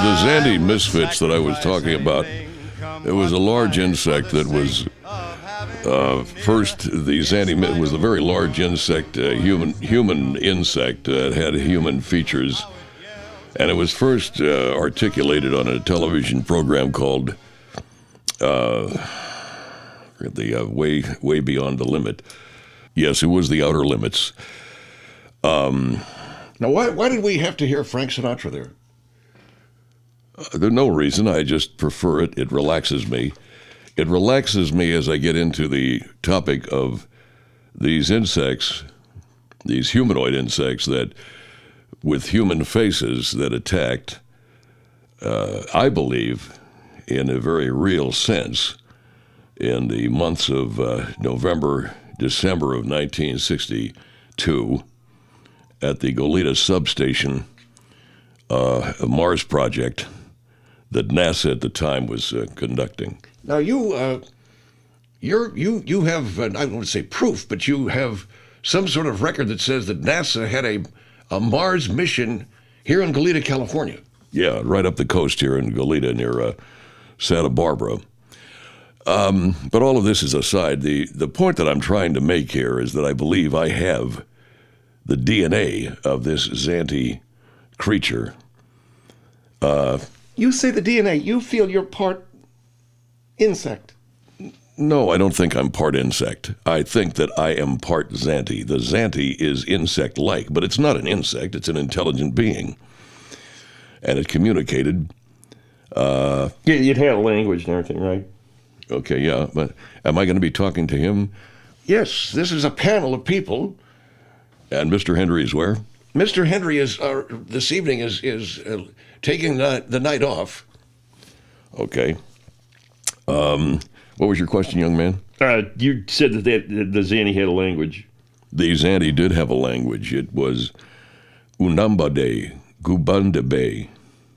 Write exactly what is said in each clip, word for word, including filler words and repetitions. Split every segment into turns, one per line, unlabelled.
the Zandy misfits that I was talking about, it was a large insect that was uh, first. The Zandy was a very large insect, uh, human human insect that had human features, and it was first uh, articulated on a television program called uh, the uh, Way Way Beyond the Limit. Yes, it was The Outer Limits. Um,
now, why why did we have to hear Frank Sinatra there?
Uh, there's no reason. I just prefer it. It relaxes me. It relaxes me as I get into the topic of these insects, these humanoid insects that, with human faces, that attacked, uh, I believe, in a very real sense, in the months of uh, November, December of nineteen sixty-two, at the Goleta substation, uh, a Mars project that NASA at the time was uh, conducting.
Now you, uh, you're, you, you have, uh, I don't want to say proof, but you have some sort of record that says that NASA had a, a Mars mission here in Goleta, California.
Yeah, right up the coast here in Goleta near uh, Santa Barbara. Um, but all of this is aside. The, the point that I'm trying to make here is that I believe I have the D N A of this Zanty creature. Uh,
You say the D N A. You feel you're part insect.
No, I don't think I'm part insect. I think that I am part Zanty. The Zanty is insect-like, but it's not an insect. It's an intelligent being. And it communicated. Uh,
yeah, it had a language and everything, right?
Okay, yeah. But am I going to be talking to him?
Yes, this is a panel of people.
And Mister Hendry is where?
Mister Hendry is, uh, this evening, is, is uh, taking the, the night off.
Okay. Um, what was your question, young man?
Uh, you said that they, the Zanty had a language.
The Zanty did have a language. It was Unambade, Gubandabe,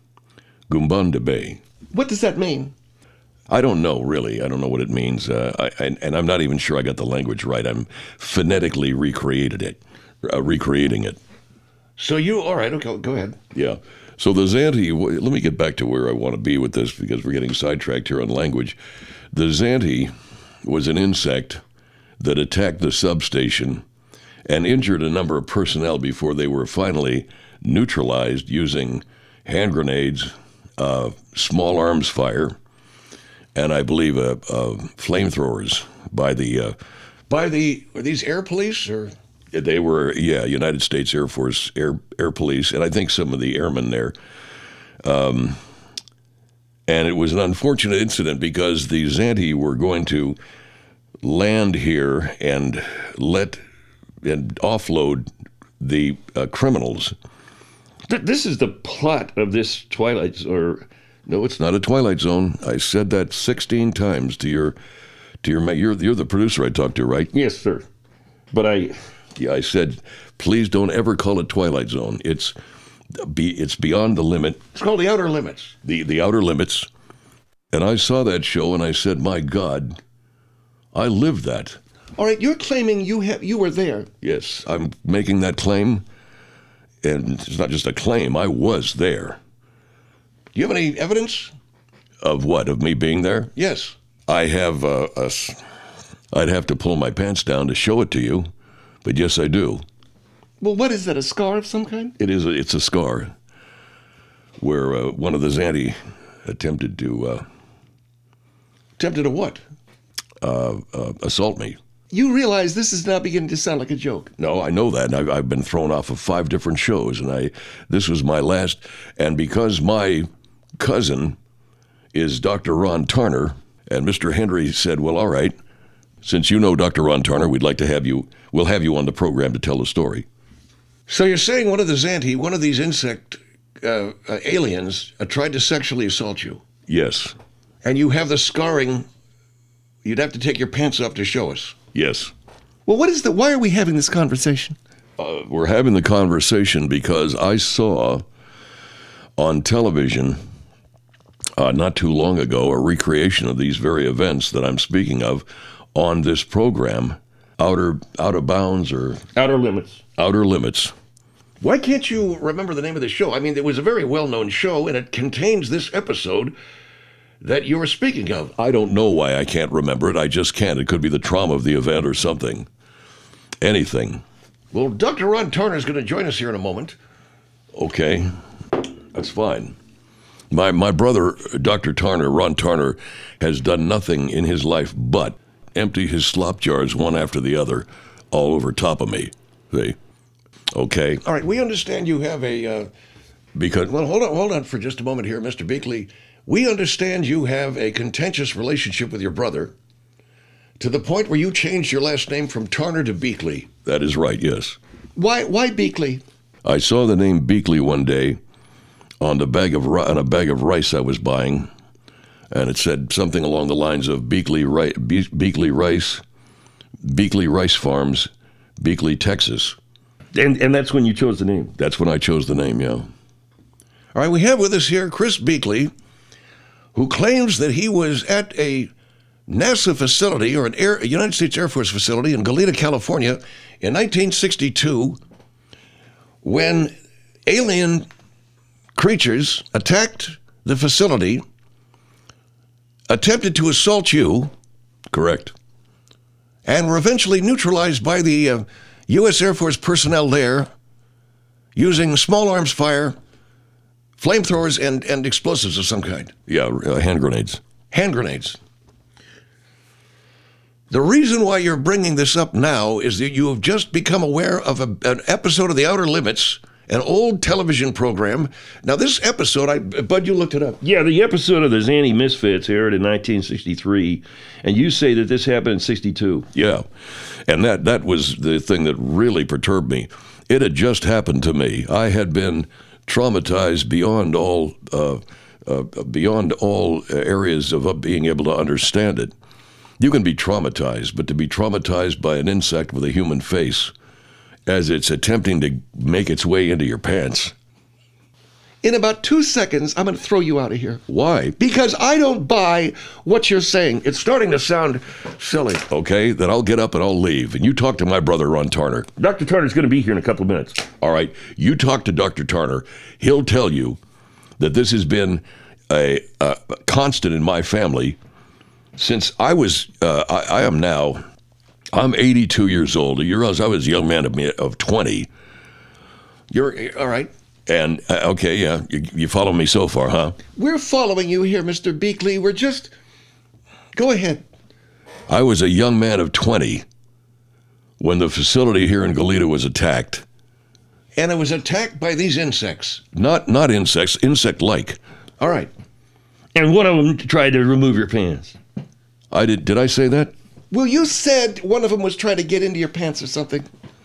Gumbandebe.
What does that mean?
I don't know, really. I don't know what it means. Uh, I, I, and I'm not even sure I got the language right. I'm phonetically recreated it, uh, recreating it.
So you, all right, okay, go ahead.
Yeah. So the Zanty, let me get back to where I want to be with this because we're getting sidetracked here on language. The Zanty was an insect that attacked the substation and injured a number of personnel before they were finally neutralized using hand grenades, uh, small arms fire, and I believe uh, uh, flamethrowers by the... Uh,
by the, were these air police or...
They were, yeah, United States Air Force Air Air Police, and I think some of the airmen there. Um, and it was an unfortunate incident because the Zanty were going to land here and let and offload the uh, criminals.
This is the plot of this Twilight Zone. Or
no, it's not a Twilight Zone. I said that sixteen times to your to your you're you're the producer I talked to, right?
Yes, sir. But I.
Yeah, I said, please don't ever call it Twilight Zone. It's be, it's beyond the limit.
It's called The Outer Limits.
The the Outer Limits. And I saw that show and I said, my God, I lived that.
All right, you're claiming you have you were there.
Yes, I'm making that claim. And it's not just a claim, I was there.
Do you have any evidence?
Of what? Of me being there?
Yes.
I have a, a I'd have to pull my pants down to show it to you. But yes, I do.
Well, what is that, a scar of some kind?
It is. A, it's a scar where uh, one of the Zanty attempted to... Uh,
attempted to what?
Uh, uh, assault me.
You realize this is now beginning to sound like a joke.
No, I know that. And I've, I've been thrown off of five different shows, and I this was my last. And because my cousin is Doctor Ron Tarner, and Mister Hendry said, well, all right, since you know Doctor Ron Tarner, we'd like to have you, we'll have you on the program to tell the story.
So you're saying one of the Zanty, one of these insect uh, uh, aliens uh, tried to sexually assault you?
Yes.
And you have the scarring, you'd have to take your pants off to show us?
Yes.
Well, what is the, why are we having this conversation?
Uh, we're having the conversation because I saw on television uh, not too long ago a recreation of these very events that I'm speaking of on this program, Outer Out of Bounds or
Outer Limits.
Outer Limits.
Why can't you remember the name of the show? I mean, it was a very well-known show, and it contains this episode that you were speaking of.
I don't know why I can't remember it. I just can't. It could be the trauma of the event or something. Anything.
Well, Doctor Ron Turner is going to join us here in a moment.
Okay, that's fine. My my brother, Doctor Turner, Ron Turner, has done nothing in his life but empty his slop jars one after the other all over top of me. See? Okay?
All right, we understand you have a... Uh,
Because,
well, hold on, hold on for just a moment here, Mister Beakley. We understand you have a contentious relationship with your brother to the point where you changed your last name from Turner to Beakley.
that is right, yes.
Why, why Beakley?
I saw the name Beakley one day on the bag of ri- on a bag of rice I was buying, and it said something along the lines of Beakley, ri- Be- Beakley Rice, Beakley Rice Farms, Beakley, Texas.
And and that's when you chose the name.
That's when I chose the name, yeah.
All right, we have with us here Chris Beakley, who claims that he was at a NASA facility or an Air, a United States Air Force facility in Goleta, California in nineteen sixty-two when alien creatures attacked the facility, attempted to assault you,
Correct.
and were eventually neutralized by the uh, U S Air Force personnel there using small arms fire, flamethrowers, and, and explosives of some kind.
Yeah, uh, hand grenades.
Hand grenades. The reason why you're bringing this up now is that you have just become aware of a, an episode of The Outer Limits, an old television program. Now, this episode, I Bud, you looked it up.
Yeah, the episode of the Zanny Misfits aired in nineteen sixty-three, and you say that this happened in sixty-two.
Yeah, and that, that was the thing that really perturbed me. It had just happened to me. I had been traumatized beyond all uh, uh, beyond all areas of uh, being able to understand it. You can be traumatized, but to be traumatized by an insect with a human face as it's attempting to make its way into your pants.
In about two seconds, I'm going to throw you out of here.
Why?
Because I don't buy what you're saying. It's starting to sound silly.
Okay, then I'll get up and I'll leave. And you talk to my brother, Ron Turner.
Doctor Turner's going to be here in a couple of minutes.
All right, you talk to Doctor Turner. He'll tell you that this has been a, a constant in my family since I was, uh, I, I am now, I'm eighty-two years old. You realize I was a young man of, me- of twenty.
You're all right.
And, uh, okay, yeah, you, you follow me so far, huh?
We're following you here, Mister Beakley. We're just... Go ahead.
I was a young man of twenty when the facility here in Goleta was attacked.
And it was attacked by these insects.
Not not insects, insect-like.
All right.
And one of them tried to remove your pants.
I did. Did I say that?
Well, you said one of them was trying to get into your pants or something.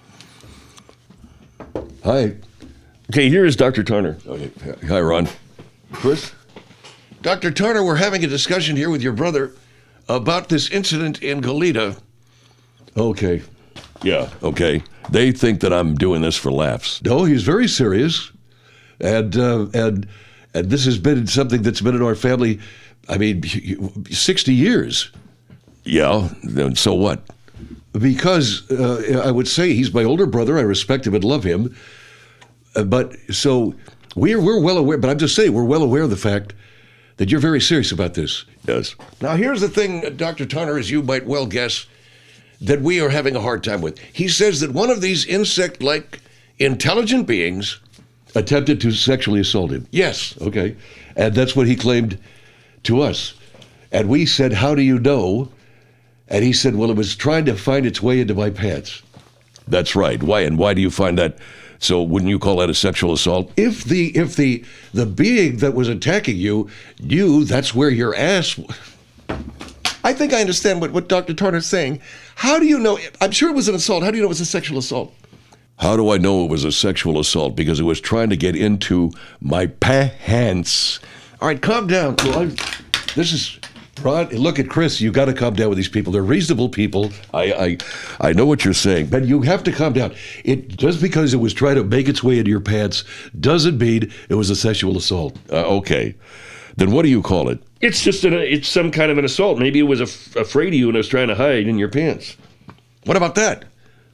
Hi.
Okay, here is Doctor Turner.
Okay. Hi, Ron. Chris?
Doctor Turner, we're having a discussion here with your brother about this incident in Goleta.
Okay. Yeah, okay. They think that I'm doing this for laughs.
No, he's very serious, and uh, and and this has been something that's been in our family. I mean, sixty years.
Yeah, then so what?
Because uh, I would say he's my older brother. I respect him and love him. Uh, but so we're we're well aware. But I'm just saying we're well aware of the fact that you're very serious about this.
Yes.
Now, here's the thing, Doctor Turner, as you might well guess, that we are having a hard time with. He says that one of these insect-like intelligent beings...
Attempted to sexually assault him.
Yes.
Okay, and that's what he claimed to us. And we said, "How do you know?" And he said, "Well, it was trying to find its way into my pants."
That's right. Why and why do you find that? So wouldn't you call that a sexual assault?
If the if the the being that was attacking you knew that's where your ass. w-
I think I understand what, what Doctor Turner's saying. How do you know? I'm sure it was an assault. How do you know it was a sexual assault?
How do I know it was a sexual assault? Because it was trying to get into my pants.
All right, calm down.
Well, I'm, this is Rod. Look at Chris. You got to calm down with these people. They're reasonable people,
I I, I know what you're saying, but
but you have to calm down. It just because it was trying to make its way into your pants doesn't mean it was a sexual assault.
uh, okay. Then what do you call it?
It's just an, it's some kind of an assault. Maybe it was af- afraid of you and was trying to hide in your pants.
What about that?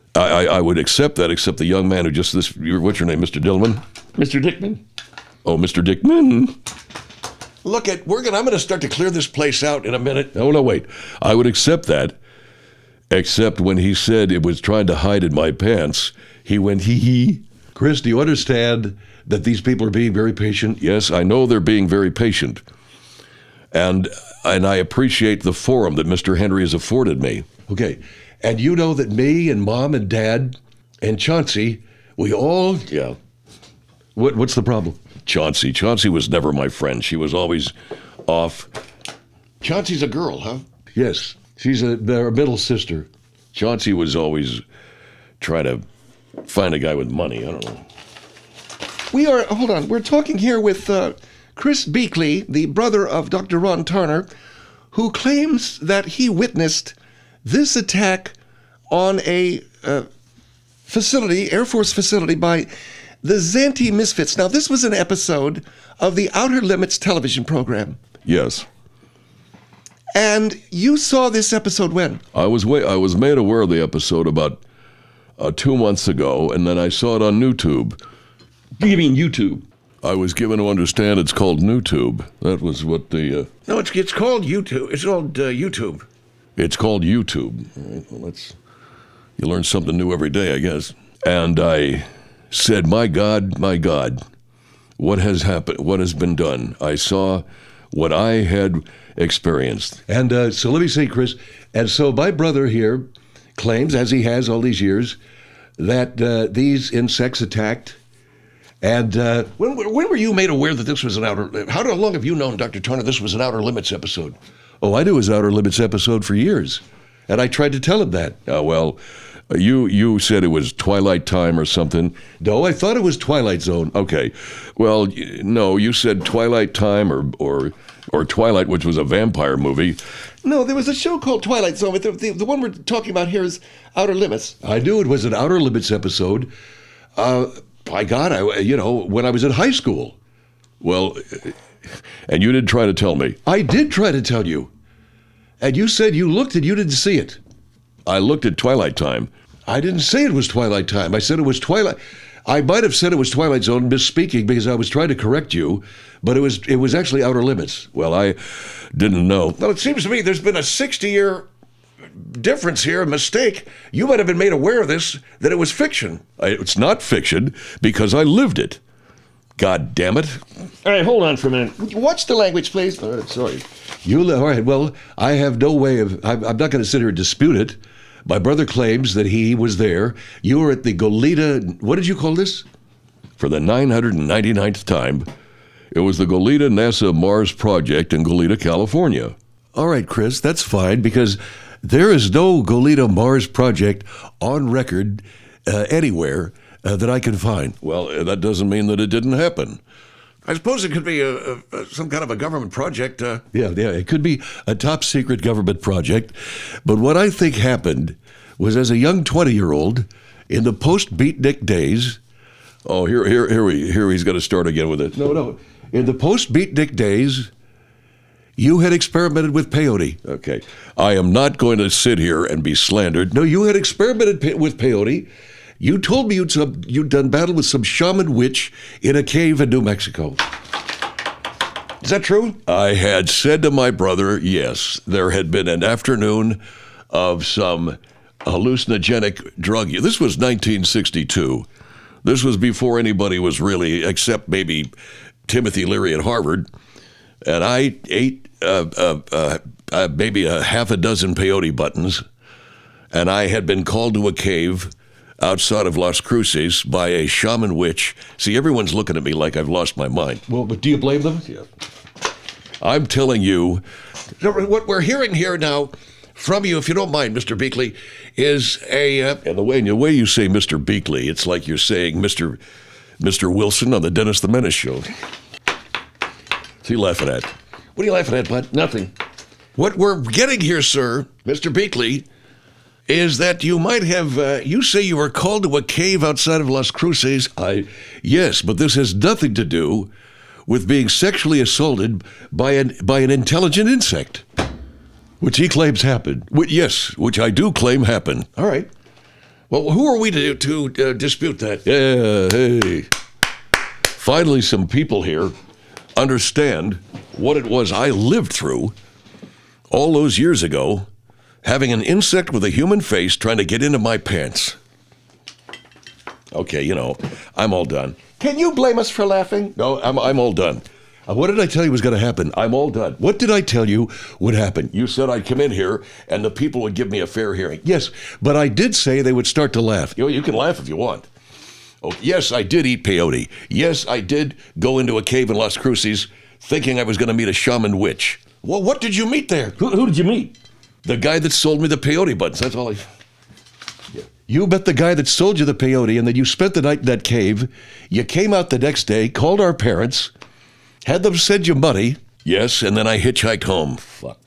I, I, I would accept that, except the young man who just this. What's your name, Mister Dillman?
Mister Dickman?
Oh, Mister Dickman.
Look at we're gonna. I'm gonna start to clear this place out in a minute.
Oh no, wait. I would accept that, except when he said it was trying to hide in my pants. He went hee hee.
Chris, do you understand that these people are being very patient?
Yes, I know they're being very patient, and and I appreciate the forum that Mister Henry has afforded me.
Okay. And you know that me and Mom and Dad and Chauncey, we all...
Yeah.
What, what's the problem?
Chauncey. Chauncey was never my friend. She was always off.
Chauncey's a girl, huh?
Yes. She's a, their middle sister.
Chauncey was always trying to find a guy with money. I don't know.
We are, hold on, we're talking here with uh, Chris Beakley, the brother of Doctor Ron Turner, who claims that he witnessed this attack on a uh, facility, Air Force facility, by the Zanti Misfits. Now, this was an episode of the Outer Limits television program.
Yes.
And you saw this episode when?
I was wa- I was made aware of the episode about uh, two months ago, and then I saw it on YouTube.
You mean YouTube?
I was given to understand it's called NewTube. That was what the... Uh,
No, it's, it's called YouTube. It's called uh, YouTube.
It's called YouTube. All right, well, that's, you learn something new every day, I guess. And I said, my God, my God, what has happened? What has been done? I saw what I had experienced.
And uh, so let me say, Chris, and so my brother here claims, as he has all these years, that uh, these insects attacked. And uh,
When, when were you made aware that this was an outer... How long have you known, Doctor Turner, this was an Outer Limits episode?
oh, I knew his Outer Limits episode for years. And I tried to tell him that.
Uh, well, uh, you you said it was Twilight Time or something.
No, I thought it was Twilight Zone.
Okay. Well, y- no, you said Twilight Time or or or Twilight, which was a vampire movie.
No, there was a show called Twilight Zone, but the, the, the one we're talking about here is Outer Limits.
I knew it was an Outer Limits episode. Uh, by God, I, you know, when I was in high school.
Well, uh, and you did try to tell me.
I did try to tell you. And you said you looked and you didn't see it.
I looked at Twilight Time.
I didn't say it was Twilight Time. I said it was Twilight. I might have said it was Twilight Zone, misspeaking, because I was trying to correct you, but it was it was actually Outer Limits.
Well, I didn't know.
Well, it seems to me there's been a sixty-year difference here, a mistake. You might have been made aware of this, that it was fiction.
I, it's not fiction because I lived it. God damn it.
All right, hold on for a minute.
Watch the language, please.
All right, sorry.
You li- all right? Well, I have no way of. I'm, I'm not going to sit here and dispute it. My brother claims that he was there. You were at the Goleta. What did you call this?
For the nine hundred ninety-ninth time, it was the Goleta NASA Mars project in Goleta, California.
All right, Chris, that's fine, because there is no Goleta Mars project on record uh, anywhere uh, that I can find.
Well, uh, that doesn't mean that it didn't happen.
I suppose it could be a, a, a, some kind of a government project. Uh,
Yeah, yeah, it could be a top secret government project. But what I think happened was, as a young twenty-year-old in the post-beatnik days.
Oh, here, here, here we, here he's going to start again with it.
No, no. In the post-beatnik days, you had experimented with peyote.
Okay, I am not going to sit here and be slandered.
No, you had experimented pe- with peyote. You told me you'd, some, you'd done battle with some shaman witch in a cave in New Mexico.
is that true?
I had said to my brother, yes, there had been an afternoon of some hallucinogenic drug use. This was nineteen sixty-two. This was before anybody was really, except maybe Timothy Leary at Harvard. And I ate uh, uh, uh, uh, maybe a half a dozen peyote buttons. And I had been called to a cave outside of Las Cruces by a shaman witch. See, everyone's looking at me like I've lost my mind.
Well, but do you blame them?
Yeah. I'm telling you,
So what we're hearing here now from you, if you don't mind, Mister Beakley, is a... Uh,
and the way, and the way you say Mister Beakley, it's like you're saying Mister Mister Wilson on the Dennis the Menace show. What's he laughing at?
what are you laughing at, bud?
Nothing.
What we're getting here, sir, Mister Beakley, is that you might have... Uh, you say you were called to a cave outside of Las Cruces.
I, yes, but this has nothing to do with being sexually assaulted by an by an intelligent insect,
Which he claims happened.
which, yes, which I do claim happened.
All right. Well, who are we to, to uh, dispute that?
Yeah, hey. Finally, some people here understand what it was I lived through all those years ago, having an insect with a human face trying to get into my pants. Okay, you know, I'm all done.
Can you blame us for laughing?
No, I'm, I'm all done.
Uh, what did I tell you was going to happen?
I'm all done.
What did I tell you would happen?
You said I'd come in here and the people would give me a fair hearing.
Yes, but I did say they would start to laugh.
You know, you can laugh if you want. Oh, yes, I did eat peyote. Yes, I did go into a cave in Las Cruces thinking I was going to meet a shaman witch.
Well, what did you meet there?
Who, who did you meet?
The guy that sold me the peyote buttons. That's all I...
You bet the guy that sold you the peyote and then you spent the night in that cave. You came out the next day, called our parents, had them send you money.
Yes, and then I hitchhiked home.
Fuck.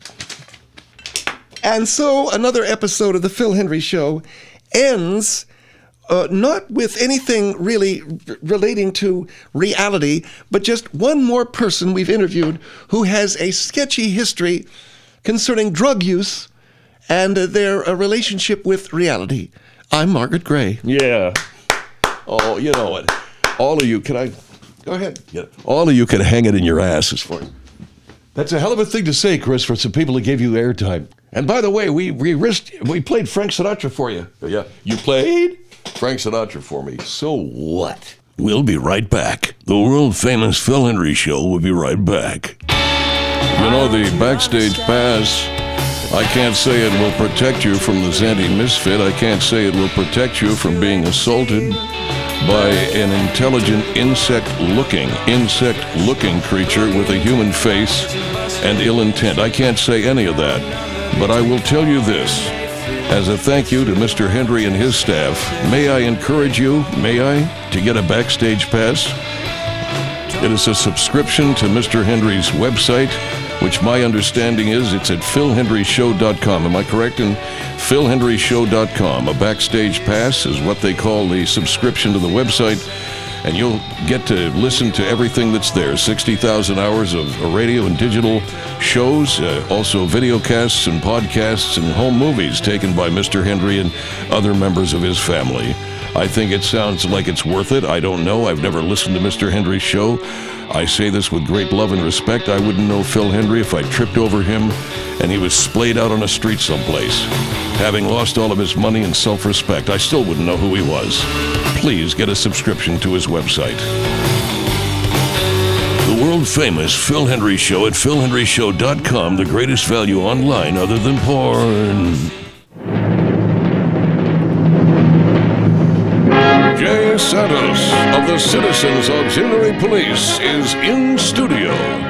And so another episode of the Phil Hendry Show ends uh, not with anything really r- relating to reality, but just one more person we've interviewed who has a sketchy history concerning drug use and uh, their uh, relationship with reality. I'm Margaret Gray.
Yeah.
Oh, you know what? All of you, can I...
Go ahead.
Yeah, all of you can hang it in your asses for it.
That's a hell of a thing to say, Chris, for some people who gave you airtime.
And by the way, we we risked, we played Frank Sinatra for you.
Yeah, you played Frank Sinatra for me. So what? We'll be right back. The world-famous Phil Hendry Show will be right back. You know, the Backstage Pass, I can't say it will protect you from the Zandy Misfit. I can't say it will protect you from being assaulted by an intelligent insect-looking, insect-looking creature with a human face and ill intent. I can't say any of that, but I will tell you this. As a thank you to Mister Hendry and his staff, may I encourage you, may I, to get a Backstage Pass? It is a subscription to Mister Hendry's website, which my understanding is it's at phil hendry show dot com. Am I correct? In phil hendry show dot com. A Backstage Pass is what they call the subscription to the website, and you'll get to listen to everything that's there. sixty thousand hours of radio and digital shows, uh, also videocasts and podcasts and home movies taken by Mister Hendry and other members of his family. I think it sounds like it's worth it. I don't know. I've never listened to Mister Hendry's show. I say this with great love and respect. I wouldn't know Phil Hendry if I tripped over him and he was splayed out on a street someplace. Having lost all of his money and self-respect, I still wouldn't know who he was. Please get a subscription to his website. The world-famous Phil Hendry Show at phil hendry show dot com, the greatest value online other than porn. Jay Santos of the Citizens Auxiliary Police is in studio.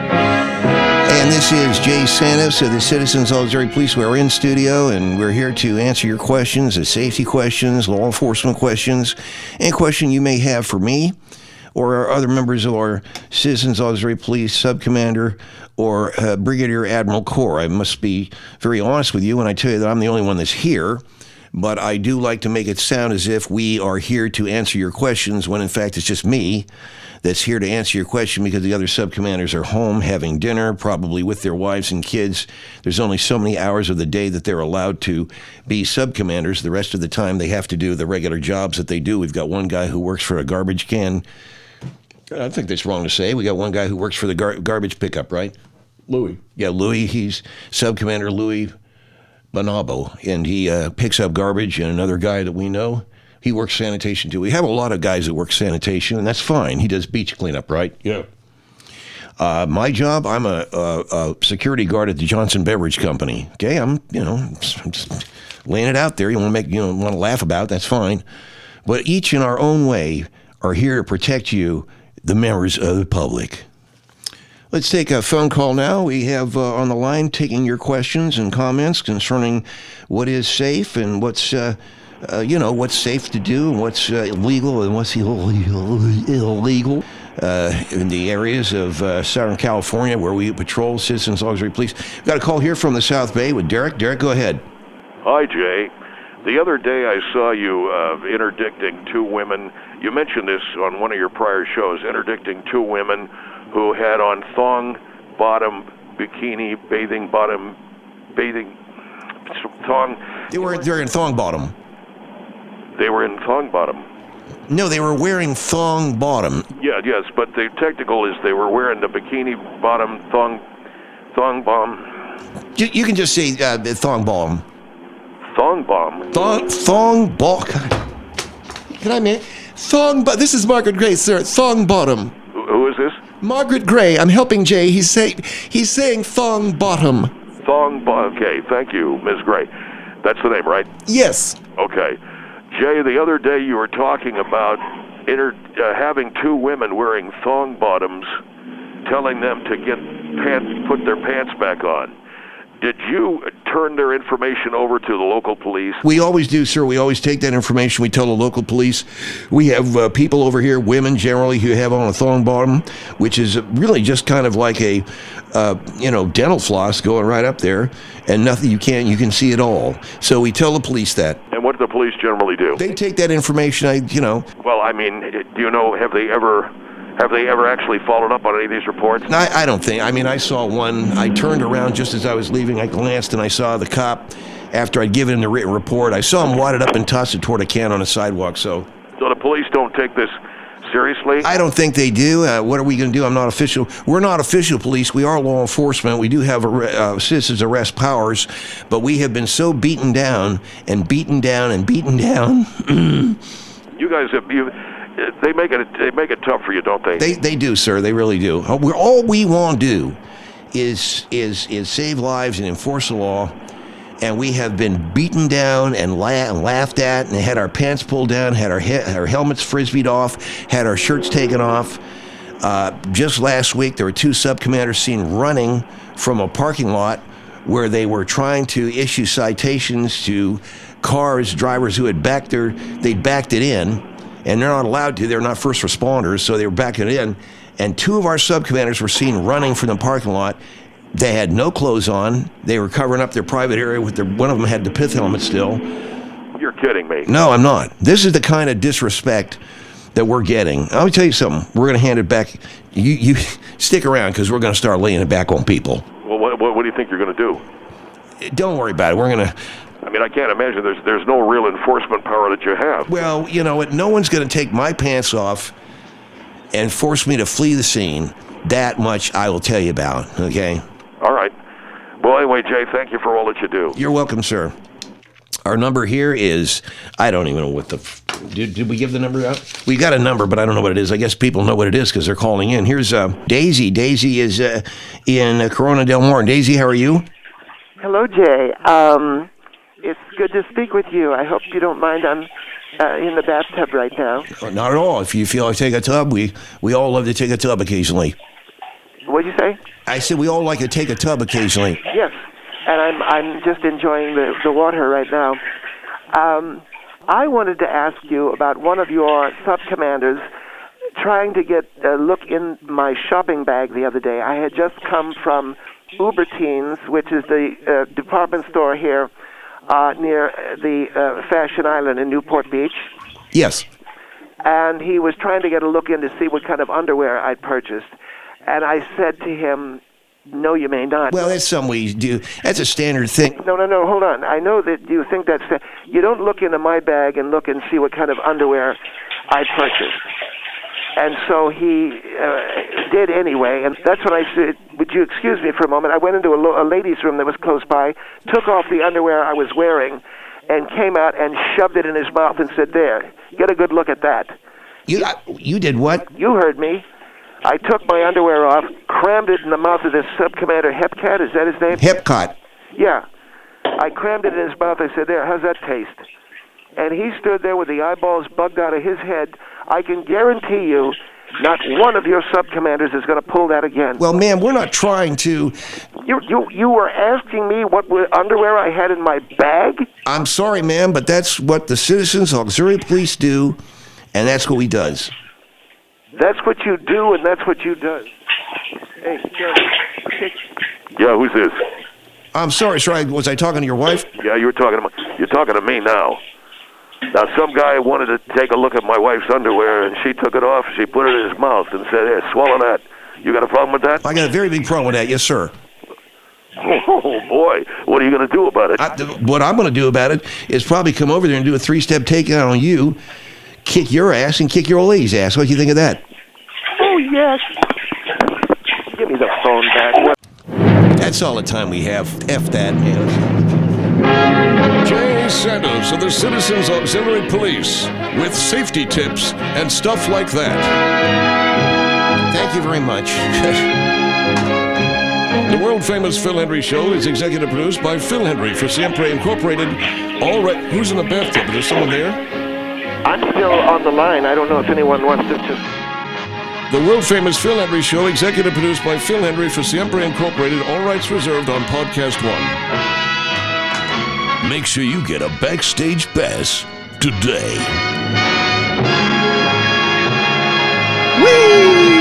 And this is Jay Santos of the Citizens Auxiliary Police. We're in studio, and we're here to answer your questions, the safety questions, law enforcement questions, any question you may have for me or our other members of our Citizens Auxiliary Police Subcommander or uh, Brigadier Admiral Corps. I must be very honest with you when I tell you that I'm the only one that's here, but I do like to make it sound as if we are here to answer your questions when in fact it's just me that's here to answer your question because the other subcommanders are home having dinner, probably with their wives and kids. There's only so many hours of the day that they're allowed to be subcommanders. The rest of the time they have to do the regular jobs that they do. We've got one guy who works for a garbage can. I think that's wrong to say. We got one guy who works for the gar- garbage pickup, right?
Louis.
Yeah, Louis. He's Subcommander Louis Bonabo, and he uh, picks up garbage. And another guy that we know, he works sanitation too. We have a lot of guys that work sanitation, and that's fine. He does beach cleanup, right?
Yeah.
Uh, my job, I'm a, a, a security guard at the Johnson Beverage Company. Okay, I'm, you know, I'm just laying it out there. You want to make, you know, want to laugh about, that's fine. But each in our own way are here to protect you, the members of the public. Let's take a phone call now. We have uh, on the line taking your questions and comments concerning what is safe and what's, uh, uh, you know, what's safe to do and what's uh, illegal and what's illegal, illegal uh, in the areas of uh, Southern California where we patrol Citizens Auxiliary Police. We've got a call here from the South Bay with Derek. Derek, go ahead.
Hi, Jay. The other day I saw you uh, interdicting two women. You mentioned this on one of your prior shows, interdicting two women who had on thong bottom bikini, bathing bottom, bathing thong.
They were they're in thong bottom.
They were in thong bottom.
No, they were wearing thong bottom.
Yeah, yes, but the technical is they were wearing the bikini bottom thong, thong bomb,
You, you can just say uh, thong bottom.
thong bomb.
Thong, thong bottom. Can I make thong? But this is Margaret Gray, sir. Thong bottom.
Who, who is this?
Margaret Gray. I'm helping Jay. He's saying he's saying thong bottom.
Thong bomb. Okay, thank you, Miz Gray. That's the name, right?
Yes.
Okay. Jay, the other day you were talking about inter, uh, having two women wearing thong bottoms, telling them to get pant, put their pants back on. Did you turn their information over to the local police?
We always do, sir. We always take that information. We tell the local police. We have uh, people over here, women generally, who have on a thong bottom, which is really just kind of like a, uh, you know, dental floss going right up there, and nothing. You can't. You can see it all. So we tell the police that.
And what do the police generally do?
They take that information. I, you know,
Well, I mean, do you know, have they ever have they ever actually followed up on any of these reports?
I, I don't think. I mean, I saw one. I turned around just as I was leaving. I glanced and I saw the cop. After I'd given him the written report, I saw him wad it up and toss it toward a can on a sidewalk. So
So the police don't take this seriously?
I don't think they do. Uh, what are we going to do? I'm not official. We're not official police. We are law enforcement. We do have arre- uh, citizens arrest powers, but we have been so beaten down and beaten down and beaten down.
You guys have you. They make it. They make it tough for you, don't they?
They they do, sir. They really do. Uh, We're, all we want to do is is is save lives and enforce the law. And we have been beaten down and, la- and laughed at, and had our pants pulled down, had our he- our helmets frisbeed off, had our shirts taken off. Uh, just last week, there were two sub-commanders seen running from a parking lot where they were trying to issue citations to cars, drivers who had backed their, they'd backed it in, and they're not allowed to. They're not first responders, so they were backing it in. And two of our sub-commanders were seen running from the parking lot. They had no clothes on. They were covering up their private area with their, one of them had the pith helmet still.
You're kidding me.
No, I'm not. This is the kind of disrespect that we're getting. I'll tell you something. We're going to hand it back. You you stick around because we're going to start laying it back on people.
Well, what, what, what do you think you're going to do?
Don't worry about it. We're going to,
I mean, I can't imagine there's there's no real enforcement power that you have.
well, you know what? No one's going to take my pants off and force me to flee the scene. That much I will tell you about, okay?
All right. Well, anyway, Jay, thank you for all that you do.
You're welcome, sir. Our number here is, I don't even know what the, f- did, did we give the number out? We got a number, but I don't know what it is. I guess people know what it is because they're calling in. Here's uh, Daisy. Daisy is uh, in uh, Corona Del Mar. Daisy, how are you?
Hello, Jay. Um, it's good to speak with you. I hope you don't mind. I'm uh, in the bathtub right now.
Uh, Not at all. If you feel like take a tub, we, we all love to take a tub occasionally.
What'd you say?
I said we all like to take a tub occasionally.
Yes, and I'm I'm just enjoying the, the water right now. Um, I wanted to ask you about one of your sub-commanders trying to get a look in my shopping bag the other day. I had just come from Uber Teens, which is the uh, department store here uh, near the uh, Fashion Island in Newport Beach.
Yes.
And he was trying to get a look in to see what kind of underwear I'd purchased. And I said to him, no, you may not.
Well, that's something we do. That's a standard thing.
No, no, no, hold on. I know that you think that's... The, you don't look into my bag and look and see what kind of underwear I purchased. And so he uh, did anyway, and that's when I said, would you excuse me for a moment? I went into a, lo- a ladies' room that was close by, took off the underwear I was wearing, and came out and shoved it in his mouth and said, there, get a good look at that.
You you did what?
You heard me. I took my underwear off, crammed it in the mouth of this sub-commander Hepcat, is that his name?
Hepcot.
Yeah. I crammed it in his mouth. I said, there, how's that taste? And he stood there with the eyeballs bugged out of his head. I can guarantee you not one of your sub-commanders is going to pull that again.
Well, ma'am, we're not trying to.
You, you, you were asking me what wa- underwear I had in my bag?
I'm sorry, ma'am, but that's what the Citizens Auxiliary Police do, and that's what we does.
That's what you do, and that's what you does. Hey, Joe.
Yeah, who's this?
I'm sorry, sir. I- Was I talking to your wife?
Yeah, you're talking to my, you're talking to me now. Now, some guy wanted to take a look at my wife's underwear, and she took it off. She put it in his mouth and said, "Here, swallow that." You got a problem with that?
I got a very big problem with that. Yes, sir.
Well, Oh boy, what are you going to do about it?
I, what I'm going to do about it is probably come over there and do a three-step takedown on you, kick your ass, and kick your old lady's ass. What do you think of that?
Oh, yes. Give me the phone back. What?
That's all the time we have. F that, man.
Jay Sandos of the Citizens Auxiliary Police with safety tips and stuff like that.
Thank you very much.
The world-famous Phil Hendry Show is executive produced by Phil Hendry for Siempre Incorporated. All right, who's in the bathtub? Is there someone there?
I'm still on the line. I don't know if anyone wants to... to
The world-famous Phil Hendry Show, executive produced by Phil Hendry for Siempre Incorporated. All rights reserved on Podcast One.
Make sure you get a backstage pass today.
Whee!